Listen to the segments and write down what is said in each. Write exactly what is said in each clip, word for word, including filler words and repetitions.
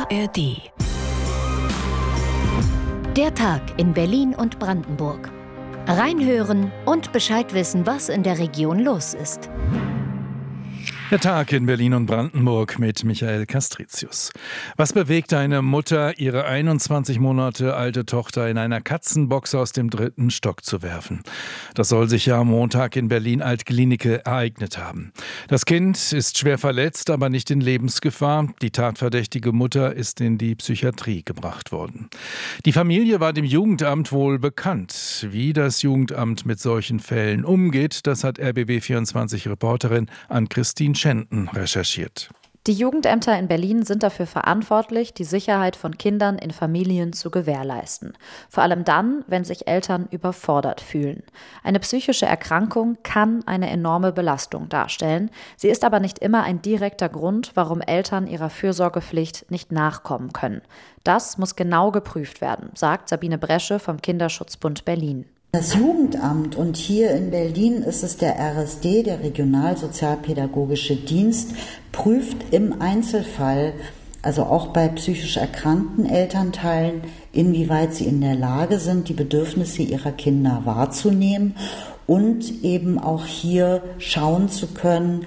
R D. Der Tag in Berlin und Brandenburg. Reinhören und Bescheid wissen, was in der Region los ist. Der Tag in Berlin und Brandenburg mit Michael Castricius. Was bewegt eine Mutter, ihre einundzwanzig Monate alte Tochter in einer Katzenbox aus dem dritten Stock zu werfen? Das soll sich ja am Montag in Berlin-Altklinike ereignet haben. Das Kind ist schwer verletzt, aber nicht in Lebensgefahr. Die tatverdächtige Mutter ist in die Psychiatrie gebracht worden. Die Familie war dem Jugendamt wohl bekannt. Wie das Jugendamt mit solchen Fällen umgeht, das hat R B B vierundzwanzig-Reporterin Ann-Christine Schenten recherchiert. Die Jugendämter in Berlin sind dafür verantwortlich, die Sicherheit von Kindern in Familien zu gewährleisten. Vor allem dann, wenn sich Eltern überfordert fühlen. Eine psychische Erkrankung kann eine enorme Belastung darstellen. Sie ist aber nicht immer ein direkter Grund, warum Eltern ihrer Fürsorgepflicht nicht nachkommen können. Das muss genau geprüft werden, sagt Sabine Bresche vom Kinderschutzbund Berlin. Das Jugendamt, und hier in Berlin ist es der R S D, der Regionalsozialpädagogische Dienst, prüft im Einzelfall, also auch bei psychisch erkrankten Elternteilen, inwieweit sie in der Lage sind, die Bedürfnisse ihrer Kinder wahrzunehmen und eben auch hier schauen zu können,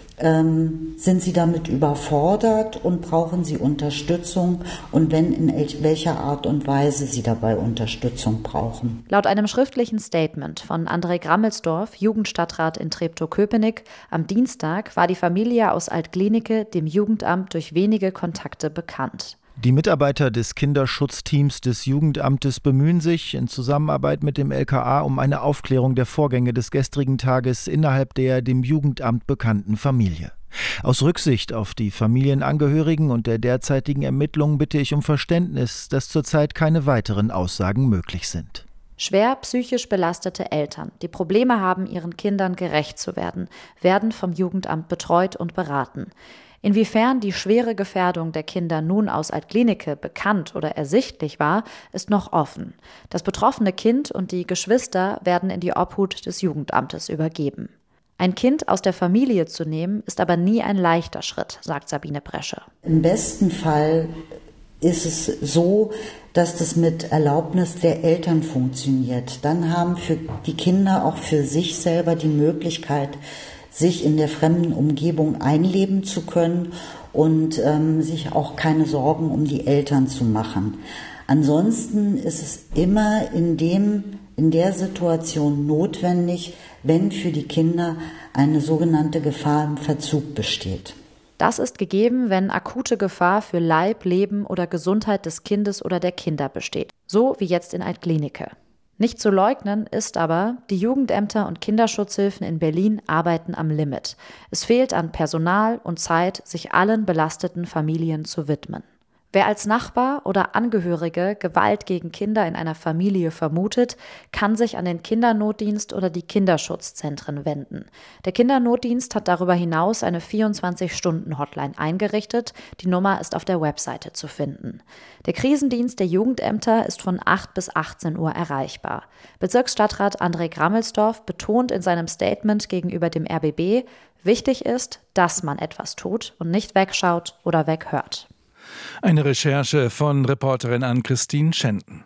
Ähm, sind sie damit überfordert und brauchen sie Unterstützung, und wenn, in welcher Art und Weise sie dabei Unterstützung brauchen. Laut einem schriftlichen Statement von André Grammelsdorf, Jugendstadtrat in Treptow-Köpenick, am Dienstag war die Familie aus Altklinike dem Jugendamt durch wenige Kontakte bekannt. Die Mitarbeiter des Kinderschutzteams des Jugendamtes bemühen sich in Zusammenarbeit mit dem L K A um eine Aufklärung der Vorgänge des gestrigen Tages innerhalb der dem Jugendamt bekannten Familie. Aus Rücksicht auf die Familienangehörigen und der derzeitigen Ermittlungen bitte ich um Verständnis, dass zurzeit keine weiteren Aussagen möglich sind. Schwer psychisch belastete Eltern, die Probleme haben, ihren Kindern gerecht zu werden, werden vom Jugendamt betreut und beraten. Inwiefern die schwere Gefährdung der Kinder nun aus Altklinike bekannt oder ersichtlich war, ist noch offen. Das betroffene Kind und die Geschwister werden in die Obhut des Jugendamtes übergeben. Ein Kind aus der Familie zu nehmen, ist aber nie ein leichter Schritt, sagt Sabine Bresche. Im besten Fall ist es so, dass das mit Erlaubnis der Eltern funktioniert. Dann haben für die Kinder auch für sich selber die Möglichkeit, sich in der fremden Umgebung einleben zu können und ähm, sich auch keine Sorgen um die Eltern zu machen. Ansonsten ist es immer in dem, in der Situation notwendig, wenn für die Kinder eine sogenannte Gefahr im Verzug besteht. Das ist gegeben, wenn akute Gefahr für Leib, Leben oder Gesundheit des Kindes oder der Kinder besteht. So wie jetzt in Altklinike. Nicht zu leugnen ist aber, die Jugendämter und Kinderschutzhilfen in Berlin arbeiten am Limit. Es fehlt an Personal und Zeit, sich allen belasteten Familien zu widmen. Wer als Nachbar oder Angehörige Gewalt gegen Kinder in einer Familie vermutet, kann sich an den Kindernotdienst oder die Kinderschutzzentren wenden. Der Kindernotdienst hat darüber hinaus eine vierundzwanzig-Stunden-Hotline eingerichtet. Die Nummer ist auf der Webseite zu finden. Der Krisendienst der Jugendämter ist von acht bis achtzehn Uhr erreichbar. Bezirksstadtrat André Grammelsdorf betont in seinem Statement gegenüber dem R B B, wichtig ist, dass man etwas tut und nicht wegschaut oder weghört. Eine Recherche von Reporterin Ann-Christine Schenten.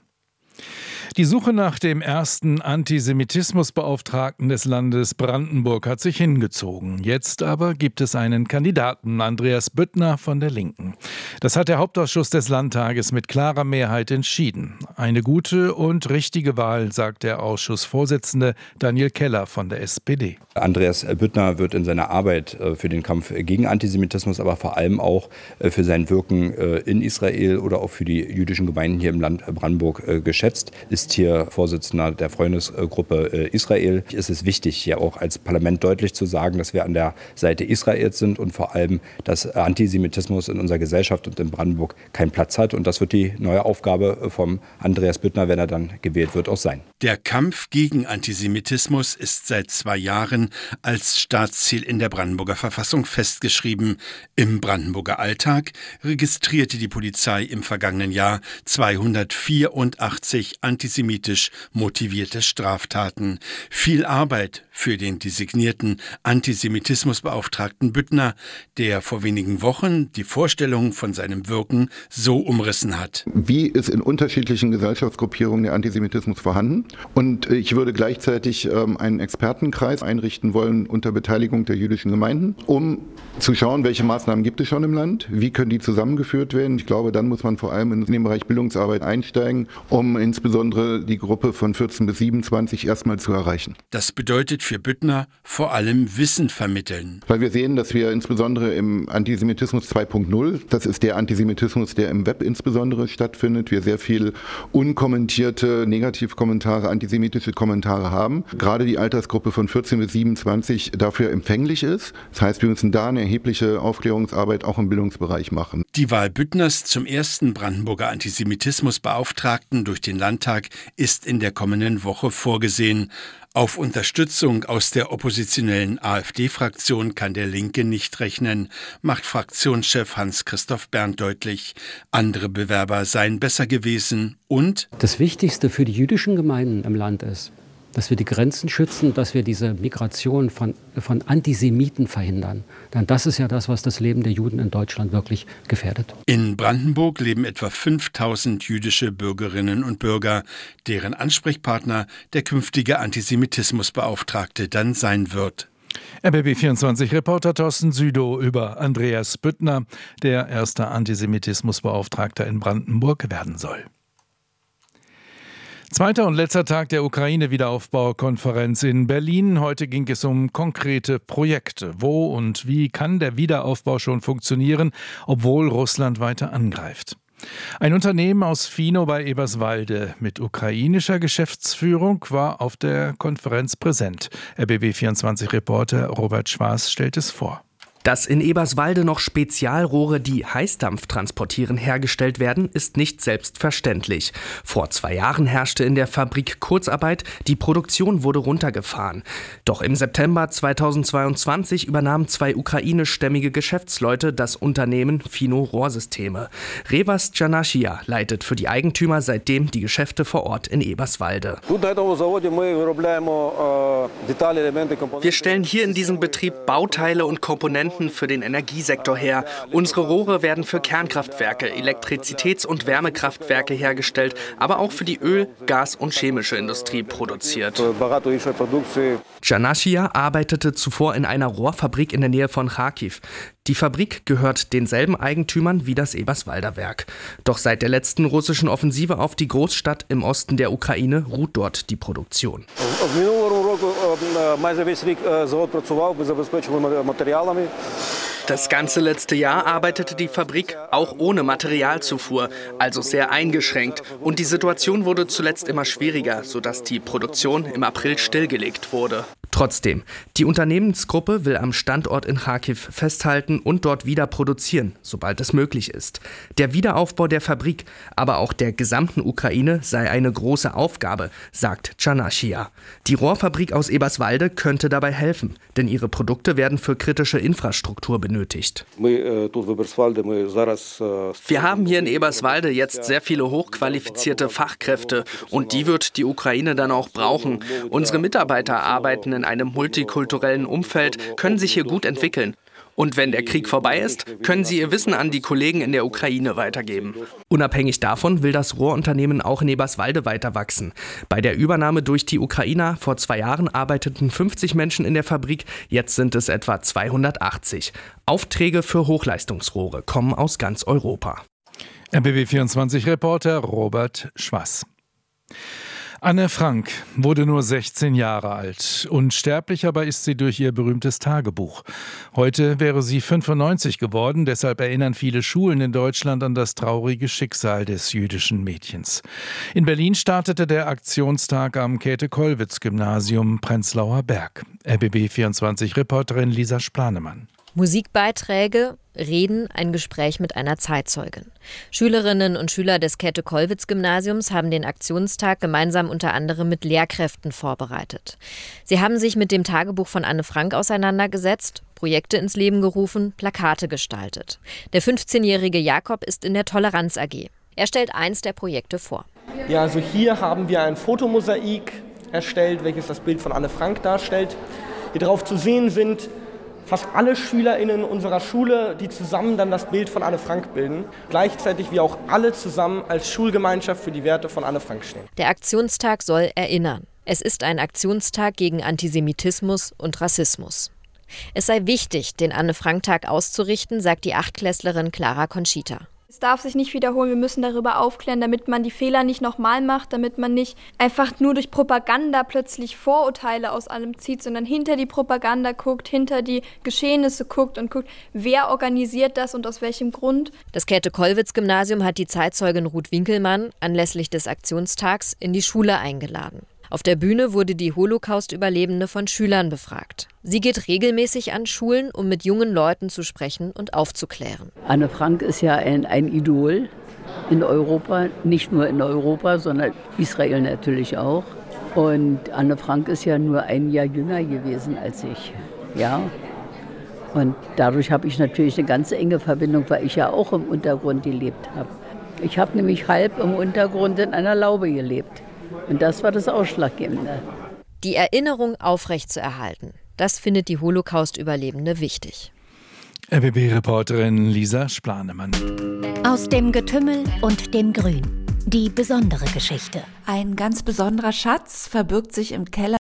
Die Suche nach dem ersten Antisemitismusbeauftragten des Landes Brandenburg hat sich hingezogen. Jetzt aber gibt es einen Kandidaten, Andreas Büttner von der Linken. Das hat der Hauptausschuss des Landtages mit klarer Mehrheit entschieden. Eine gute und richtige Wahl, sagt der Ausschussvorsitzende Daniel Keller von der S P D. Andreas Büttner wird in seiner Arbeit für den Kampf gegen Antisemitismus, aber vor allem auch für sein Wirken in Israel oder auch für die jüdischen Gemeinden hier im Land Brandenburg geschätzt. Ist hier Vorsitzender der Freundesgruppe Israel. Es ist wichtig, hier auch als Parlament deutlich zu sagen, dass wir an der Seite Israels sind und vor allem, dass Antisemitismus in unserer Gesellschaft und in Brandenburg keinen Platz hat. Und das wird die neue Aufgabe vom Andreas Büttner, wenn er dann gewählt wird, auch sein. Der Kampf gegen Antisemitismus ist seit zwei Jahren als Staatsziel in der Brandenburger Verfassung festgeschrieben. Im Brandenburger Alltag registrierte die Polizei im vergangenen Jahr zweihundertvierundachtzig antisemitisch motivierte Straftaten. Viel Arbeit für den designierten Antisemitismusbeauftragten Büttner, der vor wenigen Wochen die Vorstellung von seinem Wirken so umrissen hat. Wie ist in unterschiedlichen Gesellschaftsgruppierungen der Antisemitismus vorhanden? Und ich würde gleichzeitig ähm, einen Expertenkreis einrichten wollen unter Beteiligung der jüdischen Gemeinden, um zu schauen, welche Maßnahmen gibt es schon im Land, wie können die zusammengeführt werden. Ich glaube, dann muss man vor allem in den Bereich Bildungsarbeit einsteigen, um insbesondere die Gruppe von vierzehn bis siebenundzwanzig erstmal zu erreichen. Das bedeutet für Büttner vor allem Wissen vermitteln. Weil wir sehen, dass wir insbesondere im Antisemitismus zwei Punkt null, das ist der Antisemitismus, der im Web insbesondere stattfindet, wir sehr viel unkommentierte Negativkommentare, antisemitische Kommentare haben. Gerade die Altersgruppe von vierzehn bis siebenundzwanzig dafür empfänglich ist. Das heißt, wir müssen da eine erhebliche Aufklärungsarbeit auch im Bildungsbereich machen. Die Wahl Büttners zum ersten Brandenburger Antisemitismusbeauftragten durch den Landtag ist in der kommenden Woche vorgesehen. Auf Unterstützung aus der oppositionellen AfD-Fraktion kann der Linke nicht rechnen, macht Fraktionschef Hans-Christoph Berndt deutlich. Andere Bewerber seien besser gewesen und das Wichtigste für die jüdischen Gemeinden im Land ist, dass wir die Grenzen schützen, dass wir diese Migration von, von Antisemiten verhindern. Denn das ist ja das, was das Leben der Juden in Deutschland wirklich gefährdet. In Brandenburg leben etwa fünftausend jüdische Bürgerinnen und Bürger, deren Ansprechpartner der künftige Antisemitismusbeauftragte dann sein wird. R B B vierundzwanzig-Reporter Thorsten Südow über Andreas Büttner, der erster Antisemitismusbeauftragter in Brandenburg werden soll. Zweiter und letzter Tag der Ukraine-Wiederaufbaukonferenz in Berlin. Heute ging es um konkrete Projekte. Wo und wie kann der Wiederaufbau schon funktionieren, obwohl Russland weiter angreift? Ein Unternehmen aus Fino bei Eberswalde mit ukrainischer Geschäftsführung war auf der Konferenz präsent. R B B vierundzwanzig-Reporter Robert Schwaas stellt es vor. Dass in Eberswalde noch Spezialrohre, die Heißdampf transportieren, hergestellt werden, ist nicht selbstverständlich. Vor zwei Jahren herrschte in der Fabrik Kurzarbeit, die Produktion wurde runtergefahren. Doch im September zweitausendzweiundzwanzig übernahmen zwei ukrainischstämmige Geschäftsleute das Unternehmen Fino Rohrsysteme. Revas Janashia leitet für die Eigentümer seitdem die Geschäfte vor Ort in Eberswalde. Wir stellen hier in diesem Betrieb Bauteile und Komponenten für den Energiesektor her. Unsere Rohre werden für Kernkraftwerke, Elektrizitäts- und Wärmekraftwerke hergestellt, aber auch für die Öl-, Gas- und chemische Industrie produziert. Janashia arbeitete zuvor in einer Rohrfabrik in der Nähe von Charkiw. Die Fabrik gehört denselben Eigentümern wie das Eberswalder Werk. Doch seit der letzten russischen Offensive auf die Großstadt im Osten der Ukraine ruht dort die Produktion. Das ganze letzte Jahr arbeitete die Fabrik auch ohne Materialzufuhr, also sehr eingeschränkt. Und die Situation wurde zuletzt immer schwieriger, sodass die Produktion im April stillgelegt wurde. Trotzdem, die Unternehmensgruppe will am Standort in Charkiw festhalten und dort wieder produzieren, sobald es möglich ist. Der Wiederaufbau der Fabrik, aber auch der gesamten Ukraine sei eine große Aufgabe, sagt Janashia. Die Rohrfabrik aus Eberswalde könnte dabei helfen, denn ihre Produkte werden für kritische Infrastruktur benötigt. Wir haben hier in Eberswalde jetzt sehr viele hochqualifizierte Fachkräfte und die wird die Ukraine dann auch brauchen. Unsere Mitarbeiter arbeiten in einem multikulturellen Umfeld, können sich hier gut entwickeln. Und wenn der Krieg vorbei ist, können sie ihr Wissen an die Kollegen in der Ukraine weitergeben. Unabhängig davon will das Rohrunternehmen auch in Eberswalde weiter wachsen. Bei der Übernahme durch die Ukrainer vor zwei Jahren arbeiteten fünfzig Menschen in der Fabrik, jetzt sind es etwa zweihundertachtzig. Aufträge für Hochleistungsrohre kommen aus ganz Europa. R B B vierundzwanzig-Reporter Robert Schwaas. Anne Frank wurde nur sechzehn Jahre alt. Unsterblich aber ist sie durch ihr berühmtes Tagebuch. Heute wäre sie fünfundneunzig geworden, deshalb erinnern viele Schulen in Deutschland an das traurige Schicksal des jüdischen Mädchens. In Berlin startete der Aktionstag am Käthe-Kollwitz-Gymnasium Prenzlauer Berg. R B B vierundzwanzig-Reporterin Lisa Splanemann. Musikbeiträge, Reden, ein Gespräch mit einer Zeitzeugin. Schülerinnen und Schüler des Käthe-Kollwitz-Gymnasiums haben den Aktionstag gemeinsam unter anderem mit Lehrkräften vorbereitet. Sie haben sich mit dem Tagebuch von Anne Frank auseinandergesetzt, Projekte ins Leben gerufen, Plakate gestaltet. Der fünfzehnjährige Jakob ist in der Toleranz A G. Er stellt eins der Projekte vor. Ja, also hier haben wir ein Fotomosaik erstellt, welches das Bild von Anne Frank darstellt. Hier drauf zu sehen sind fast alle SchülerInnen unserer Schule, die zusammen dann das Bild von Anne Frank bilden. Gleichzeitig wir auch alle zusammen als Schulgemeinschaft für die Werte von Anne Frank stehen. Der Aktionstag soll erinnern. Es ist ein Aktionstag gegen Antisemitismus und Rassismus. Es sei wichtig, den Anne-Frank-Tag auszurichten, sagt die Achtklässlerin Clara Conchita. Es darf sich nicht wiederholen, wir müssen darüber aufklären, damit man die Fehler nicht nochmal macht, damit man nicht einfach nur durch Propaganda plötzlich Vorurteile aus allem zieht, sondern hinter die Propaganda guckt, hinter die Geschehnisse guckt und guckt, wer organisiert das und aus welchem Grund. Das Käthe-Kollwitz-Gymnasium hat die Zeitzeugin Ruth Winkelmann anlässlich des Aktionstags in die Schule eingeladen. Auf der Bühne wurde die Holocaust-Überlebende von Schülern befragt. Sie geht regelmäßig an Schulen, um mit jungen Leuten zu sprechen und aufzuklären. Anne Frank ist ja ein, ein Idol in Europa, nicht nur in Europa, sondern Israel natürlich auch. Und Anne Frank ist ja nur ein Jahr jünger gewesen als ich. Ja. Und dadurch habe ich natürlich eine ganz enge Verbindung, weil ich ja auch im Untergrund gelebt habe. Ich habe nämlich halb im Untergrund in einer Laube gelebt. Und das war das Ausschlaggebende. Die Erinnerung aufrechtzuerhalten, das findet die Holocaust-Überlebende wichtig. R B B-Reporterin Lisa Splanemann. Aus dem Getümmel und dem Grün. Die besondere Geschichte. Ein ganz besonderer Schatz verbirgt sich im Keller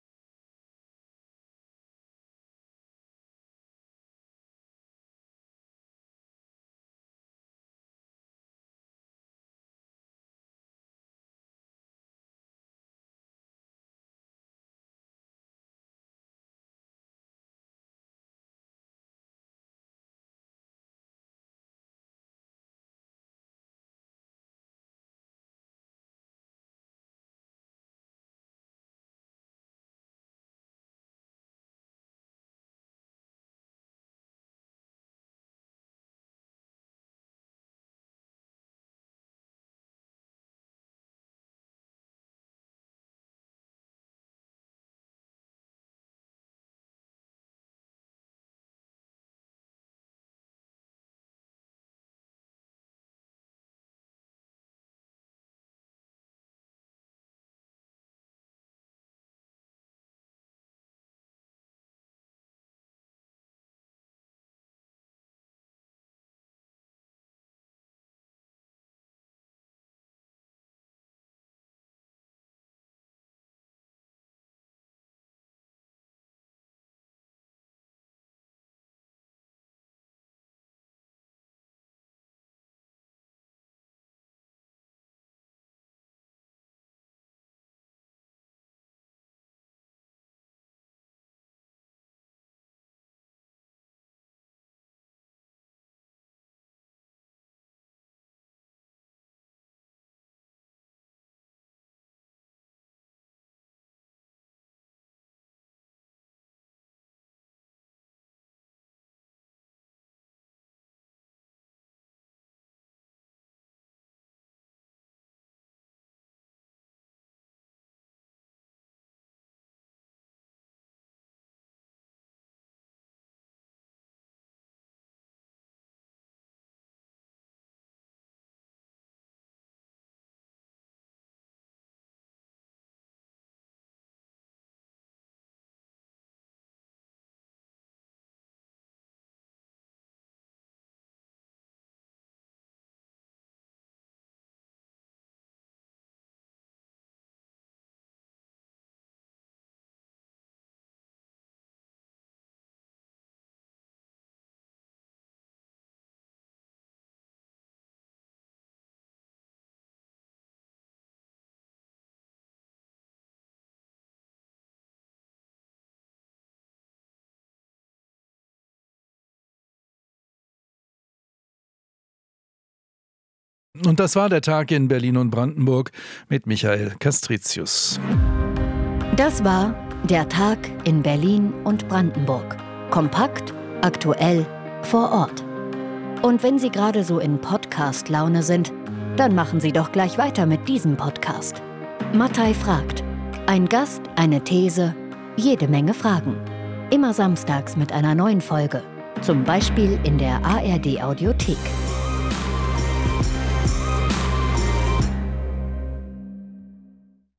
Und das war der Tag in Berlin und Brandenburg mit Michael Castricius. Das war der Tag in Berlin und Brandenburg. Kompakt, aktuell, vor Ort. Und wenn Sie gerade so in Podcast-Laune sind, dann machen Sie doch gleich weiter mit diesem Podcast. Mattei fragt. Ein Gast, eine These, jede Menge Fragen. Immer samstags mit einer neuen Folge. Zum Beispiel in der A R D-Audiothek.